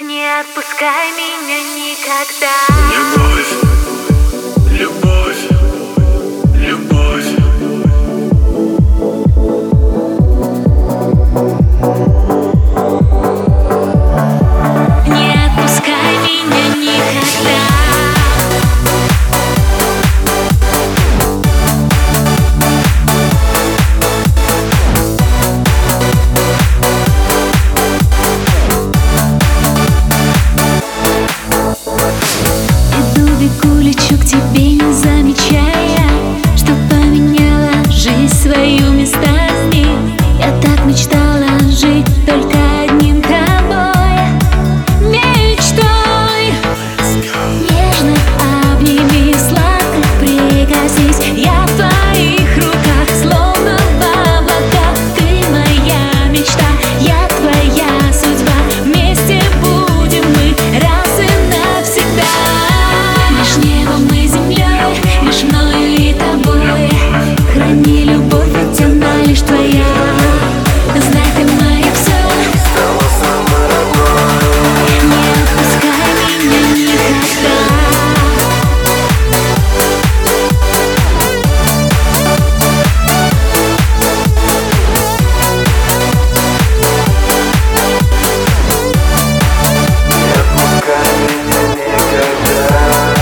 Не отпускай меня никогда. Любовь, любовь, любовь. Не отпускай меня никогда. Бегу, лечу к тебе, не замечая, что поменяла жизнь свою местами. Я так мечтала жить только одним тобой, мечтой. Нежно обними, сладко прикоснись. Я в твоих руках, словно в облаках. Ты моя мечта, я твоя судьба. Вместе будем мы раз и навсегда. Меж небом и землей, меж мною и тобой. Храни любовь, ведь она лишь твоя. Знай, ты мое все, Стала самой родной. не отпускай меня никогда. Не отпускай меня никогда.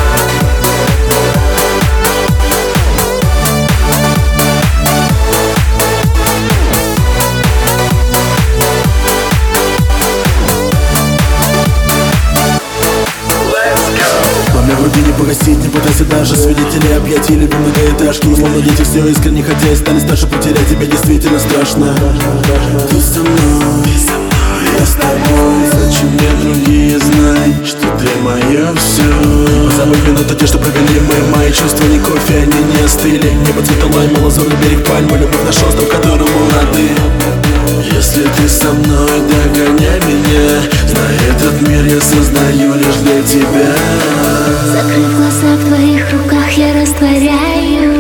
Пламя в груди не погасить, не пытайся даже свидетелей объятий или многоэтажки. Условно дети все искренне хотя и стали старше, потерять тебя действительно страшно. Ты со мной, я с тобой. Зачем мне другие знать, что ты мое все? Забыть минуты те, что провели мы. Мои чувства не кофе, они не остыли. Небо цвета лайма, лазурный берег пальмы. Любовь наш остров, которому рады. Если ты со мной, догоняй меня. Знай, этот мир я создаю лишь для тебя. Закрыв глаза, в твоих руках я растворяю.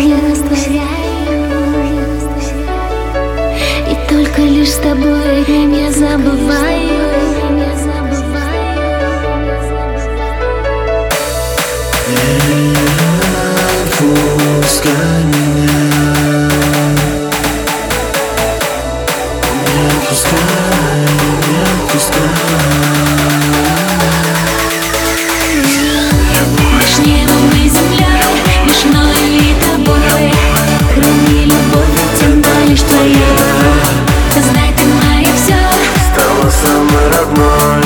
И только лишь с тобой я забываю. Не отпускай меня. Не отпускай, не отпускай. Меж небом и землей, меж мною и тобой. Храни любовь, ведь она лишь твоя. Знай, ты мое все, Стала самой родной.